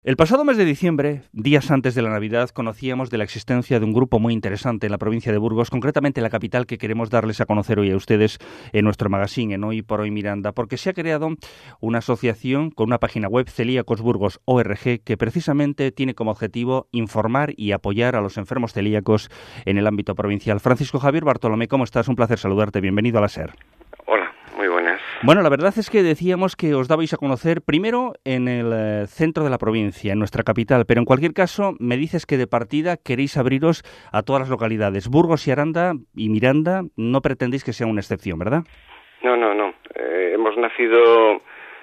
El pasado mes de diciembre, días antes de la Navidad, conocíamos de la existencia de un grupo muy interesante en la provincia de Burgos, concretamente la capital, que queremos darles a conocer hoy a ustedes en nuestro magazine, en Hoy por Hoy Miranda, porque se ha creado una asociación con una página web, celíacosburgos.org, que precisamente tiene como objetivo informar y apoyar a los enfermos celíacos en el ámbito provincial. Francisco Javier Bartolomé, ¿cómo estás? Un placer saludarte. Bienvenido a la SER. Hola, muy buenas. Bueno, la verdad es que decíamos que os dabais a conocer primero en el centro de la provincia, en nuestra capital, pero en cualquier caso me dices que de partida queréis abriros a todas las localidades. Burgos y Aranda y Miranda no pretendéis que sea una excepción, ¿verdad? No. Hemos nacido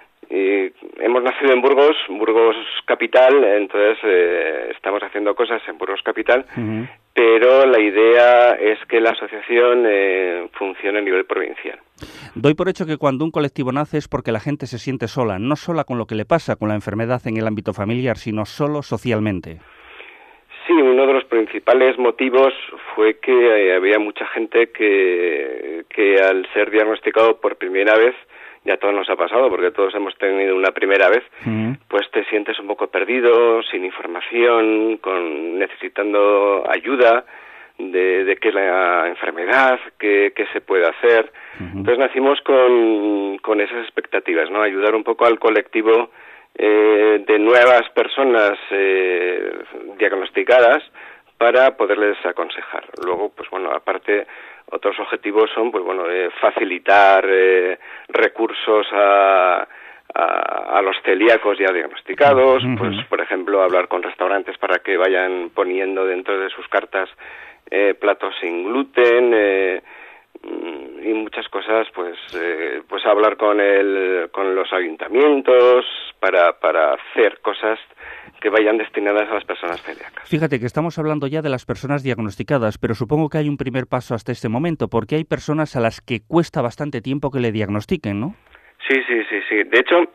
en Burgos capital, entonces estamos haciendo cosas en Burgos capital, pero la idea es que la asociación funcione a nivel provincial. Doy por hecho que cuando un colectivo nace es porque la gente se siente sola, no sola con lo que le pasa con la enfermedad en el ámbito familiar, sino solo socialmente. Sí, uno de los principales motivos fue que había mucha gente que al ser diagnosticado por primera vez, ya a todos nos ha pasado, porque todos hemos tenido una primera vez, pues te sientes un poco perdido, sin información, necesitando ayuda de qué es la enfermedad, qué se puede hacer. Entonces nacimos con esas expectativas, ¿no? Ayudar un poco al colectivo de nuevas personas diagnosticadas para poderles aconsejar. Luego, pues bueno, aparte, otros objetivos son, pues bueno, facilitar recursos a los celíacos ya diagnosticados, pues por ejemplo, hablar con restaurantes para que vayan poniendo dentro de sus cartas platos sin gluten, y muchas cosas, pues hablar con los ayuntamientos para hacer cosas que vayan destinadas a las personas celíacas. Fíjate que estamos hablando ya de las personas diagnosticadas, pero supongo que hay un primer paso hasta este momento, porque hay personas a las que cuesta bastante tiempo que le diagnostiquen, ¿no? Sí. De hecho,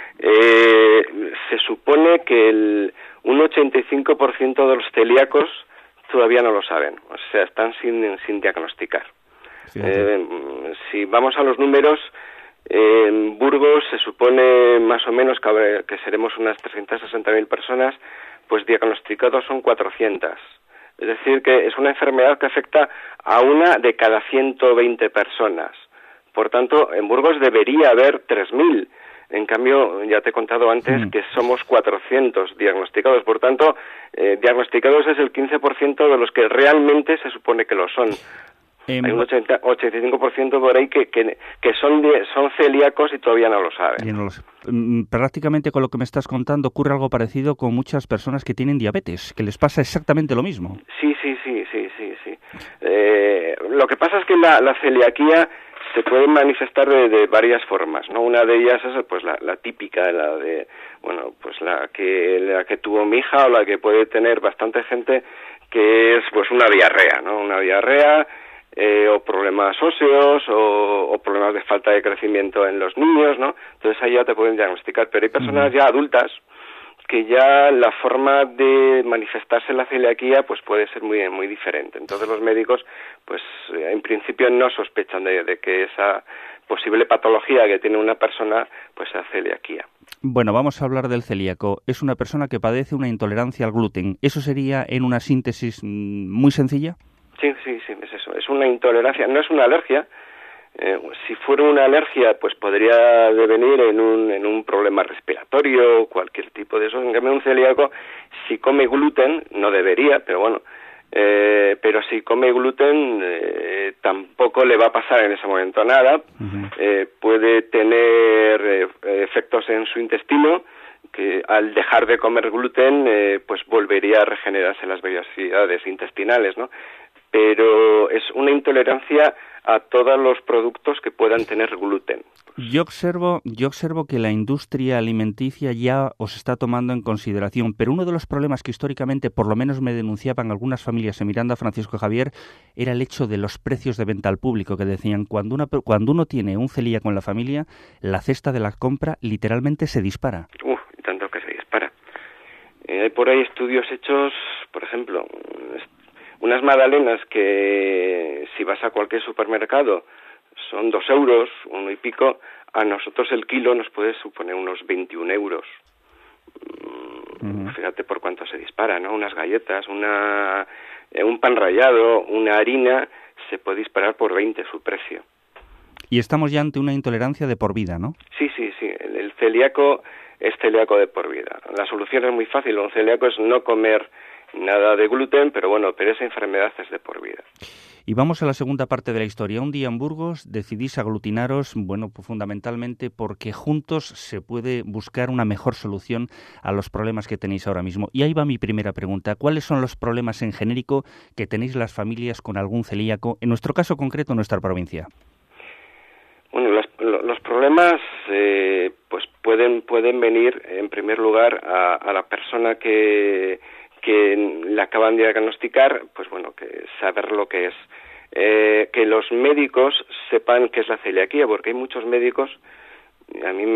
se supone que un 85% de los celíacos todavía no lo saben, o sea, están sin diagnosticar. Si vamos a los números, en Burgos se supone más o menos que seremos unas 360.000 personas, pues diagnosticados son 400. Es decir, que es una enfermedad que afecta a una de cada 120 personas. Por tanto, en Burgos debería haber 3.000. En cambio, ya te he contado antes que somos 400 diagnosticados. Por tanto, diagnosticados es el 15% de los que realmente se supone que lo son. Hay un 85% por ahí que son celíacos y todavía no lo saben. No lo sé. Prácticamente con lo que me estás contando ocurre algo parecido con muchas personas que tienen diabetes, que les pasa exactamente lo mismo. Sí. Lo que pasa es que la celiaquía se puede manifestar de varias formas, ¿no? Una de ellas es pues la típica, la que tuvo mi hija, o la que puede tener bastante gente, que es pues una diarrea, ¿no? Una diarrea, o problemas óseos, o problemas de falta de crecimiento en los niños, ¿no? Entonces ahí ya te pueden diagnosticar, pero hay personas ya adultas que ya la forma de manifestarse la celiaquía pues puede ser muy diferente. Entonces los médicos pues en principio no sospechan de que esa posible patología que tiene una persona pues sea celiaquía. Bueno, vamos a hablar del celíaco. Es una persona que padece una intolerancia al gluten. ¿Eso sería en una síntesis muy sencilla? Sí, es eso. Es una intolerancia, no es una alergia. Si fuera una alergia, pues podría devenir en un problema respiratorio, cualquier tipo de eso. En cambio, un celíaco, si come gluten, no debería, pero bueno, pero si come gluten, tampoco le va a pasar en ese momento nada. Puede tener efectos en su intestino, que al dejar de comer gluten, pues volvería a regenerarse las vellosidades intestinales, ¿no? Pero es una intolerancia a todos los productos que puedan tener gluten. Yo observo que la industria alimenticia ya os está tomando en consideración, pero uno de los problemas que históricamente por lo menos me denunciaban algunas familias en Miranda, Francisco Javier, era el hecho de los precios de venta al público, que decían cuando uno tiene un celíaco en la familia, la cesta de la compra literalmente se dispara. Y tanto que se dispara. Hay por ahí estudios hechos, por ejemplo, unas magdalenas que si vas a cualquier supermercado son 2 euros, 1 y pico, a nosotros el kilo nos puede suponer unos 21 euros. Fíjate por cuánto se dispara, ¿no? Unas galletas, un pan rallado, una harina, se puede disparar por 20 su precio. Y estamos ya ante una intolerancia de por vida, ¿no? Sí. El celíaco es celíaco de por vida. La solución es muy fácil. Un celíaco es no comer nada de gluten, pero esa enfermedad es de por vida. Y vamos a la segunda parte de la historia. Un día en Burgos decidís aglutinaros, pues fundamentalmente porque juntos se puede buscar una mejor solución a los problemas que tenéis ahora mismo. Y ahí va mi primera pregunta. ¿Cuáles son los problemas en genérico que tenéis las familias con algún celíaco, en nuestro caso concreto, en nuestra provincia? Bueno, los problemas pues pueden venir, en primer lugar, a la persona que le acaban de diagnosticar, pues que saber lo que es. Que los médicos sepan qué es la celiaquía, porque hay muchos médicos, a mí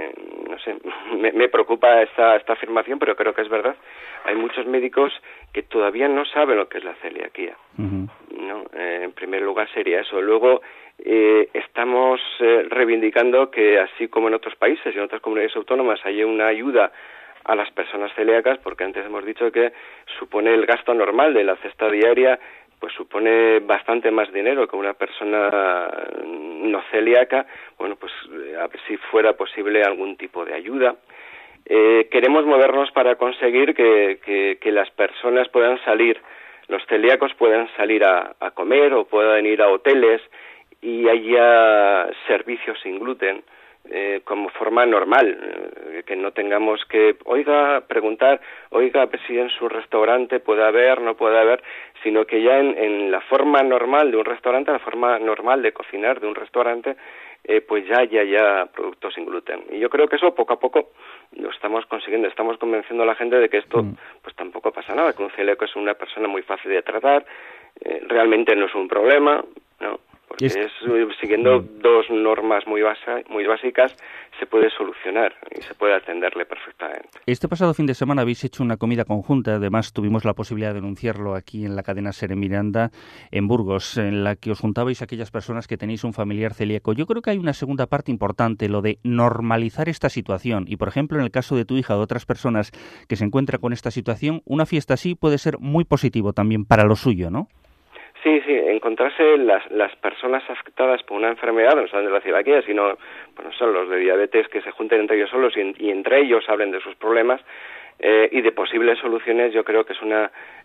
me preocupa esta afirmación, pero creo que es verdad. Hay muchos médicos que todavía no saben lo que es la celiaquía. ¿No? En primer lugar sería eso. Luego estamos reivindicando que, así como en otros países y en otras comunidades autónomas, haya una ayuda a las personas celíacas, porque antes hemos dicho que supone el gasto normal de la cesta diaria, pues supone bastante más dinero que una persona no celíaca. Pues a ver si fuera posible algún tipo de ayuda. Queremos movernos para conseguir que las personas puedan salir, los celíacos puedan salir a comer o puedan ir a hoteles y haya servicios sin gluten como forma normal, que no tengamos que preguntar, si en su restaurante puede haber, no puede haber, sino que ya en la forma normal de un restaurante, la forma normal de cocinar de un restaurante, pues ya haya productos sin gluten. Y yo creo que eso poco a poco lo estamos consiguiendo, estamos convenciendo a la gente de que esto pues tampoco pasa nada, que un celíaco es una persona muy fácil de tratar, realmente no es un problema, ¿no? Porque siguiendo dos normas muy básicas se puede solucionar y se puede atenderle perfectamente. Este pasado fin de semana habéis hecho una comida conjunta, además tuvimos la posibilidad de denunciarlo aquí en la cadena SER en Miranda, en Burgos, en la que os juntabais a aquellas personas que tenéis un familiar celíaco. Yo creo que hay una segunda parte importante, lo de normalizar esta situación. Y, por ejemplo, en el caso de tu hija o de otras personas que se encuentran con esta situación, una fiesta así puede ser muy positivo también para lo suyo, ¿no? Sí, encontrarse las personas afectadas por una enfermedad, no solo de la celiaquía, sino son los de diabetes, que se junten entre ellos solos y entre ellos hablen de sus problemas y de posibles soluciones. Yo creo que es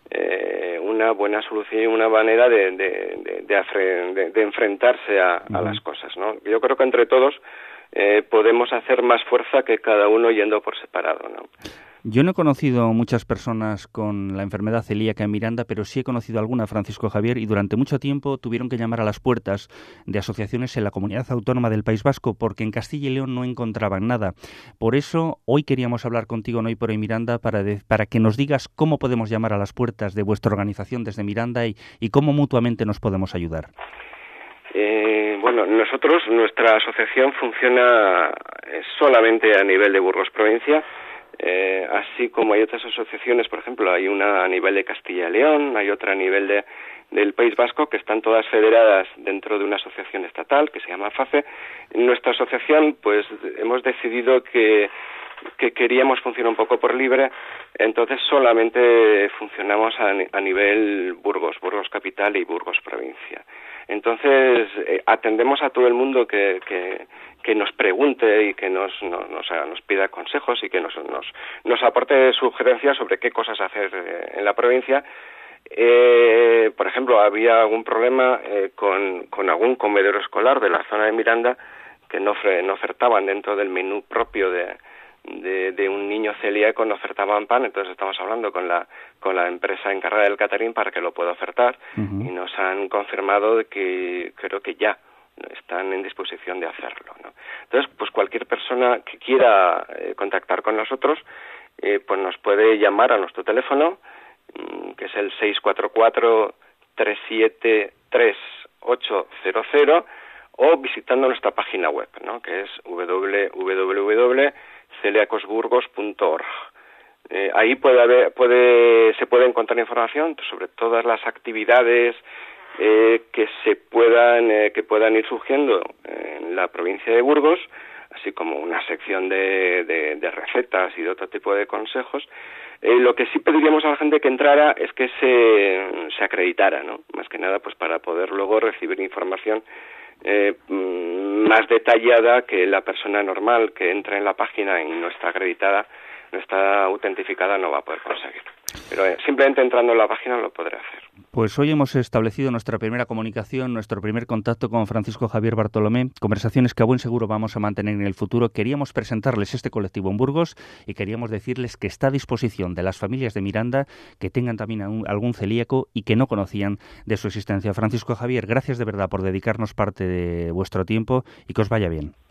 una buena solución y una manera de enfrentarse a las cosas, ¿no? Yo creo que entre todos podemos hacer más fuerza que cada uno yendo por separado, ¿no? Yo no he conocido muchas personas con la enfermedad celíaca en Miranda, pero sí he conocido alguna, Francisco Javier, y durante mucho tiempo tuvieron que llamar a las puertas de asociaciones en la Comunidad Autónoma del País Vasco, porque en Castilla y León no encontraban nada. Por eso, hoy queríamos hablar contigo en Hoy por Hoy Miranda para que nos digas cómo podemos llamar a las puertas de vuestra organización desde Miranda y cómo mutuamente nos podemos ayudar. Nuestra asociación funciona solamente a nivel de Burgos Provincia. Así como hay otras asociaciones, por ejemplo, hay una a nivel de Castilla y León, hay otra a nivel del País Vasco, que están todas federadas dentro de una asociación estatal que se llama FACE. En nuestra asociación, pues, hemos decidido que queríamos funcionar un poco por libre, entonces solamente funcionamos a nivel Burgos Capital y Burgos Provincia. Entonces, atendemos a todo el mundo que nos pregunte y que nos pida consejos y que nos aporte sugerencias sobre qué cosas hacer en la provincia. Por ejemplo, había algún problema con algún comedor escolar de la zona de Miranda que no ofertaban dentro del menú propio de un niño celíaco, no ofertaban pan. Entonces estamos hablando con la empresa encargada del catering para que lo pueda ofertar, y nos han confirmado de que creo que ya están en disposición de hacerlo, ¿no? Entonces, pues cualquier persona que quiera contactar con nosotros, pues nos puede llamar a nuestro teléfono, que es el 644-373-800, o visitando nuestra página web, ¿no?, que es www.celiacosburgos.org. Ahí se puede encontrar información sobre todas las actividades que puedan ir surgiendo en la provincia de Burgos, así como una sección de recetas y de otro tipo de consejos. Lo que sí pediríamos a la gente que entrara es que se acreditara, ¿no? Más que nada, pues para poder luego recibir información más detallada que la persona normal que entra en la página y no está acreditada, no está autentificada, no va a poder conseguir. Pero simplemente entrando en la página lo podrá hacer. Pues hoy hemos establecido nuestra primera comunicación, nuestro primer contacto con Francisco Javier Bartolomé, conversaciones que a buen seguro vamos a mantener en el futuro. Queríamos presentarles este colectivo en Burgos y queríamos decirles que está a disposición de las familias de Miranda que tengan también algún celíaco y que no conocían de su existencia. Francisco Javier, gracias de verdad por dedicarnos parte de vuestro tiempo y que os vaya bien.